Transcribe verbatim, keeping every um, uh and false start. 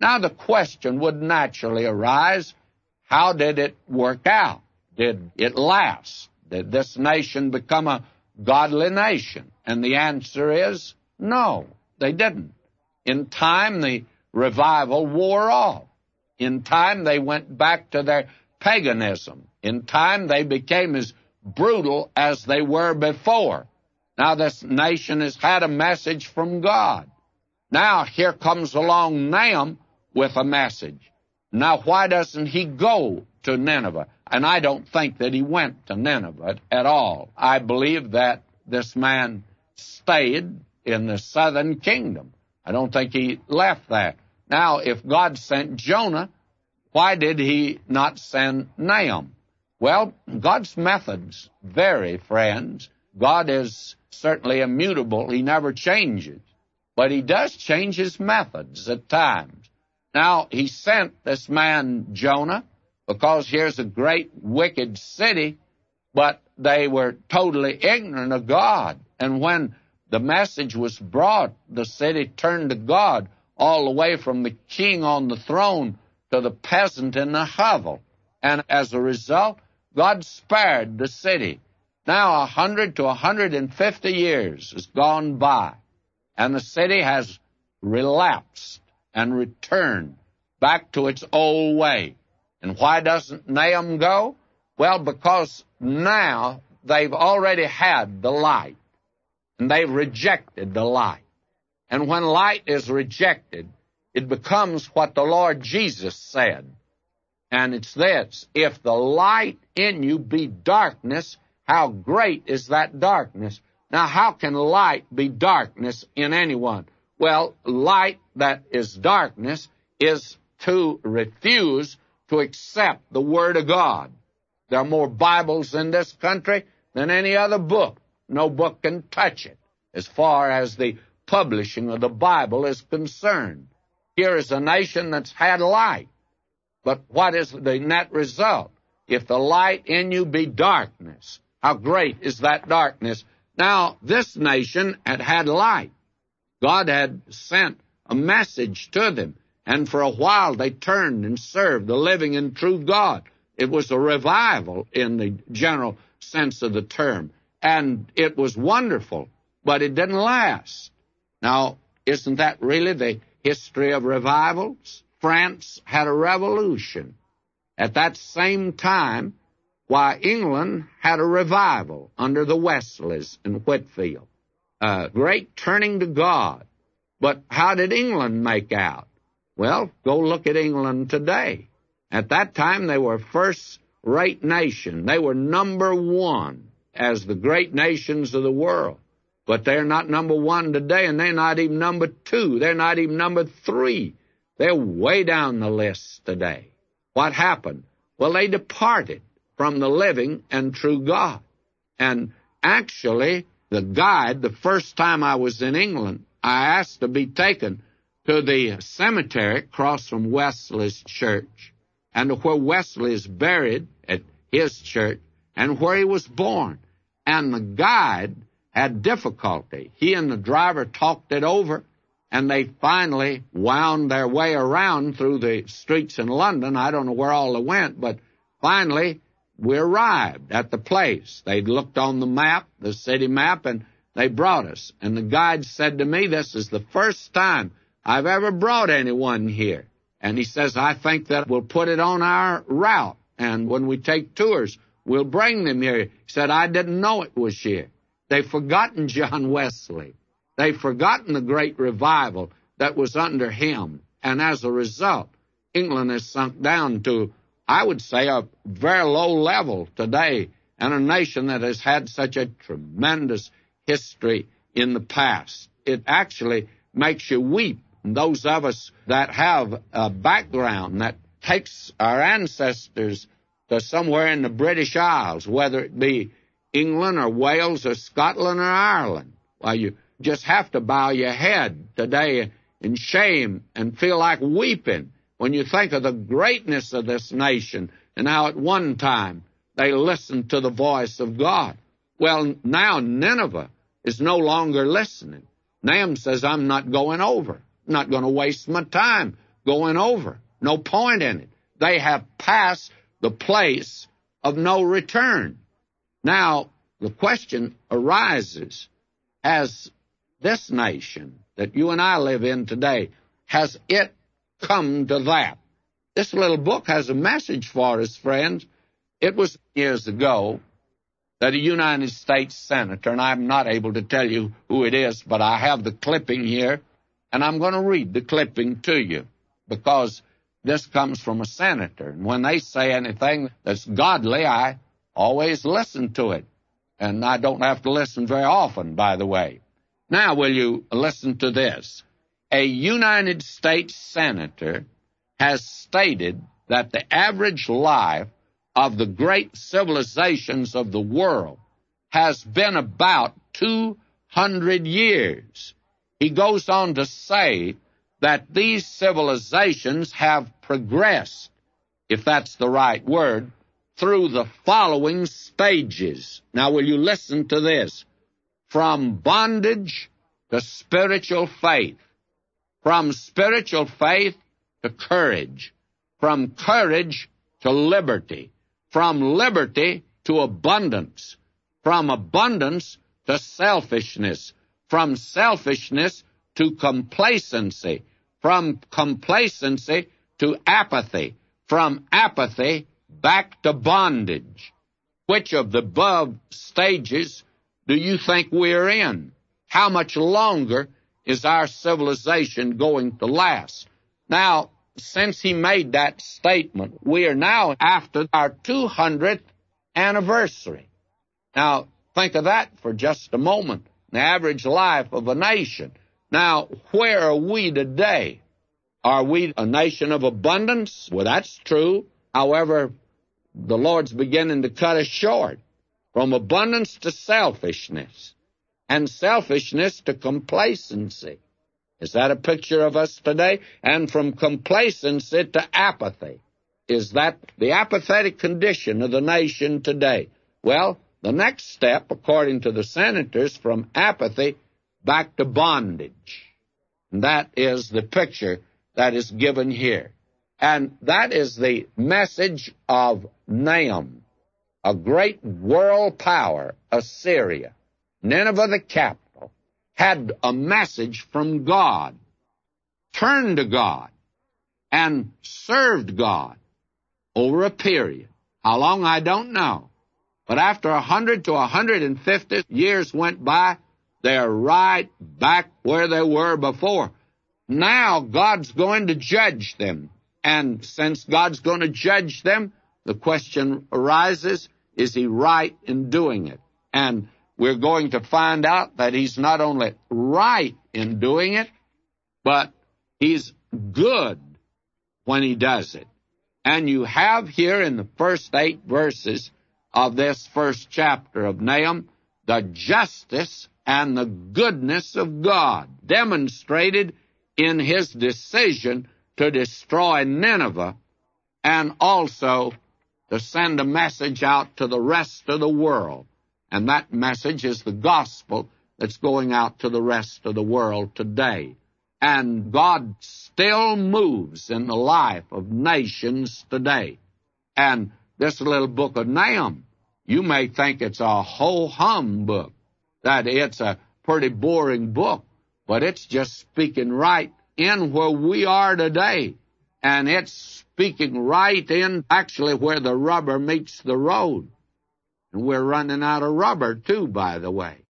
Now the question would naturally arise, how did it work out? Did it last? Did this nation become a godly nation? And the answer is no, they didn't. In time, the revival wore off. In time, they went back to their paganism. In time, they became as brutal as they were before. Now this nation has had a message from God. Now here comes along Nahum with a message. Now why doesn't he go to Nineveh? And I don't think that he went to Nineveh at all. I believe that this man stayed in the southern kingdom. I don't think he left there. Now, if God sent Jonah, why did he not send Nahum? Well, God's methods vary, friends. God is certainly immutable. He never changes. But he does change his methods at times. Now, he sent this man Jonah because here's a great wicked city, but they were totally ignorant of God. And when the message was brought, the city turned to God, all the way from the king on the throne to the peasant in the hovel. And as a result, God spared the city. Now a hundred to a hundred and fifty years has gone by, and the city has relapsed and returned back to its old way. And why doesn't Nahum go? Well, because now they've already had the light, and they've rejected the light. And when light is rejected, it becomes what the Lord Jesus said. And it's this: if the light in you be darkness, how great is that darkness? Now, how can light be darkness in anyone? Well, light that is darkness is to refuse to accept the Word of God. There are more Bibles in this country than any other book. No book can touch it as far as the publishing of the Bible is concerned. Here is a nation that's had light. But what is the net result? If the light in you be darkness, how great is that darkness? Now, this nation had had light. God had sent a message to them, and for a while they turned and served the living and true God. It was a revival in the general sense of the term, and it was wonderful, but it didn't last. Now, isn't that really the history of revivals? France had a revolution. At that same time, why, England had a revival under the Wesleys in Whitfield. A great turning to God. But how did England make out? Well, go look at England today. At that time, they were a first-rate nation. They were number one as the great nations of the world. But they're not number one today, and they're not even number two. They're not even number three. They're way down the list today. What happened? Well, they departed from the living and true God. And actually, the guide, the first time I was in England, I asked to be taken to the cemetery across from Wesley's church, and to where Wesley is buried at his church, and where he was born. And the guide had difficulty. He and the driver talked it over, and they finally wound their way around through the streets in London. I don't know where all they went, but finally we arrived at the place. They'd looked on the map, the city map, and they brought us. And the guide said to me, this is the first time I've ever brought anyone here. And he says, I think that we'll put it on our route, and when we take tours, we'll bring them here. He said, I didn't know it was here. They've forgotten John Wesley. They've forgotten the great revival that was under him. And as a result, England has sunk down to, I would say, a very low level today, and a nation that has had such a tremendous history in the past. It actually makes you weep. And those of us that have a background that takes our ancestors to somewhere in the British Isles, whether it be England or Wales or Scotland or Ireland, well, you just have to bow your head today in shame and feel like weeping when you think of the greatness of this nation and how at one time they listened to the voice of God. Well, now Nineveh is no longer listening. Nahum says, I'm not going over. I'm not going to waste my time going over. No point in it. They have passed the place of no return. Now, the question arises, has this nation that you and I live in today, has it come to that? This little book has a message for us, friends. It was years ago that a United States senator, and I'm not able to tell you who it is, but I have the clipping here, and I'm going to read the clipping to you, because this comes from a senator. And when they say anything that's godly, I always listen to it. And I don't have to listen very often, by the way. Now, will you listen to this? A United States senator has stated that the average life of the great civilizations of the world has been about two hundred years. He goes on to say that these civilizations have progressed, if that's the right word, through the following stages. Now, will you listen to this? From bondage to spiritual faith, from spiritual faith to courage, from courage to liberty, from liberty to abundance, from abundance to selfishness, from selfishness to complacency, from complacency to apathy, from apathy back to bondage. Which of the above stages do you think we're in? How much longer is our civilization going to last? Now, since he made that statement, we are now after our two hundredth anniversary. Now, think of that for just a moment, the average life of a nation. Now, where are we today? Are we a nation of abundance? Well, that's true. However, the Lord's beginning to cut us short, from abundance to selfishness, and selfishness to complacency. Is that a picture of us today? And from complacency to apathy. Is that the apathetic condition of the nation today? Well, the next step, according to the senators, from apathy back to bondage. And that is the picture that is given here. And that is the message of Nahum, a great world power, Assyria. Nineveh, the capital, had a message from God, turned to God, and served God over a period. How long, I don't know. But after a hundred to a hundred and fifty years went by, they're right back where they were before. Now God's going to judge them. And since God's going to judge them, the question arises, is he right in doing it? And we're going to find out that he's not only right in doing it, but he's good when he does it. And you have here in the first eight verses of this first chapter of Nahum the justice and the goodness of God demonstrated in his decision to destroy Nineveh, and also to send a message out to the rest of the world. And that message is the gospel that's going out to the rest of the world today. And God still moves in the life of nations today. And this little book of Nahum, you may think it's a ho-hum book, that it's a pretty boring book, but it's just speaking right in where we are today. And it's speaking right in actually where the rubber meets the road. And we're running out of rubber, too, by the way.